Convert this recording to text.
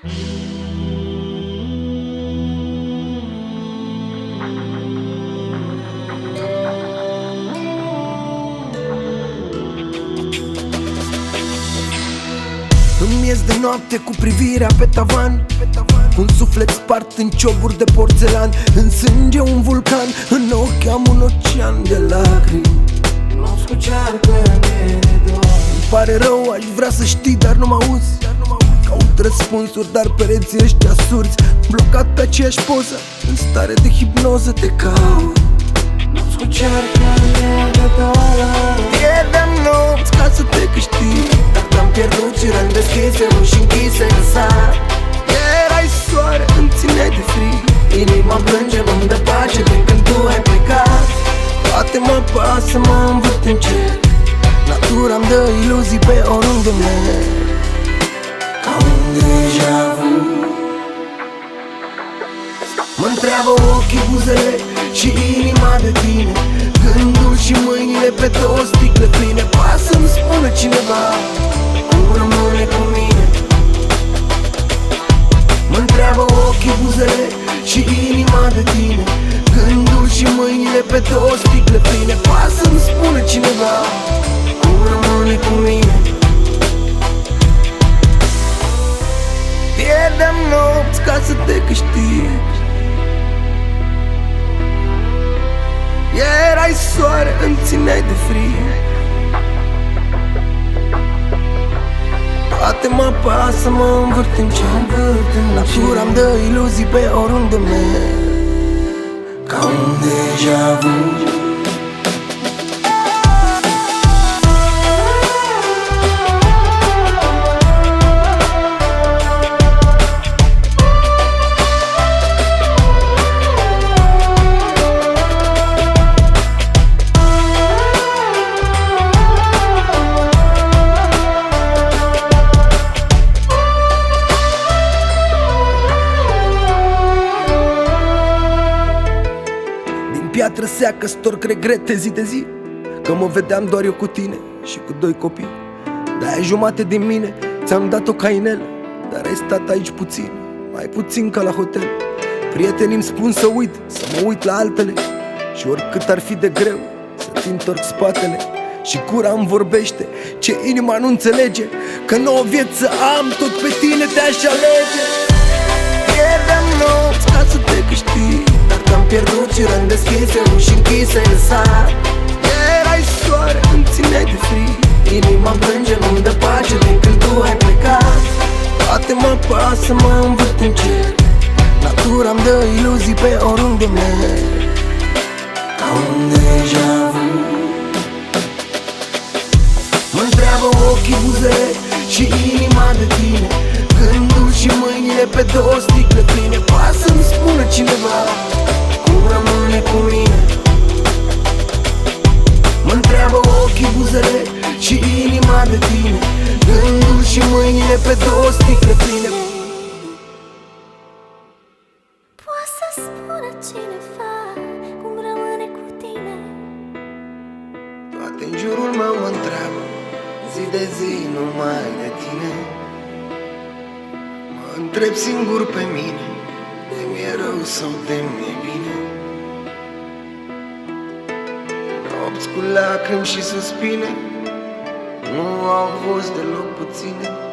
Îmi ies de noapte cu privirea pe tavan, un suflet spart în cioburi de porțelan, în sânge un vulcan, în ochi am un ocean de lacrimi. Nu-ți cu cearcă de dor. Îmi pare rău, aș vrea să știi, dar nu mă auzi. Caut răspunsuri, dar pereții ăștia surzi, blocat pe aceeași poză, în stare de hipnoză te caut. Nu-ți cu cearcă de dor. Pierdem nopți ca să te câștig, Dar te-am pierdut și rând deschise, uși închise în sat. erai soare, îmi țineai de frig. Inima plânge, nu-mi dă pace de când tu ai plecat. Toate mă pasă, mă învârt în cer, natura-mi dă iluzii pe oriunde merg. Ca un deja vu. Mă-ntreabă ochii, buzele și inima de tine, gândul și mâinile pe două sticle pline. Poate să-mi spună cineva Cum rămâne cu mine. Mă-ntreabă ochii, buzele și inima de tine, gândul și mâinile pe două sticle pline. Poate să-mi spună cineva Cum rămâne cu mine. pierdem nopți ca să te câștig. Erai soare, îmi țineai de frig. Toate mă pasă, mă învârt în cer, natura-mi dă iluzii pe oriunde merg. Ca un deja vu. Piatră seacă storc regrete zi de zi, că mă vedeam doar eu cu tine și cu doi copii. De-aia jumate din mine ți-am dat o cainelă, dar ai stat aici puțin, mai puțin ca la hotel. Prietenii îmi spun să uit, să mă uit la altele, și oricât ar fi de greu să-ți întorc spatele. Și cura îmi vorbește ce inima nu înțelege, că nouă viață am, tot pe tine te-aș alege. Pierdem nopți ca să te câștig, Dar te-am pierdut și rând deschise, uși închise în sat. erai soare, îmi țineai de frig. Inima plânge, nu-mi dă pace de când tu ai plecat. Toate mă pasă, mă învârt în cer, natura-mi dă iluzii pe oriunde merg. Ca un deja vu. Mă-ntreabă ochii, buzele și inima de tine, gândul și mâinile pe două sticle pline. Poate să-mi spună cineva Cum rămâne cu mine. Mă-ntreabă ochii, buzele și inima de tine, gândul și mâinile pe două sticle pline. Poate să spună cineva cum rămâne cu tine. Toate în jurul meu mă întreabă zi de zi numai de tine. Mă întreb singur pe mine, de mi-e rău sau de mi-e bine. Nopți cu lacrimi și suspine nu au fost deloc puține.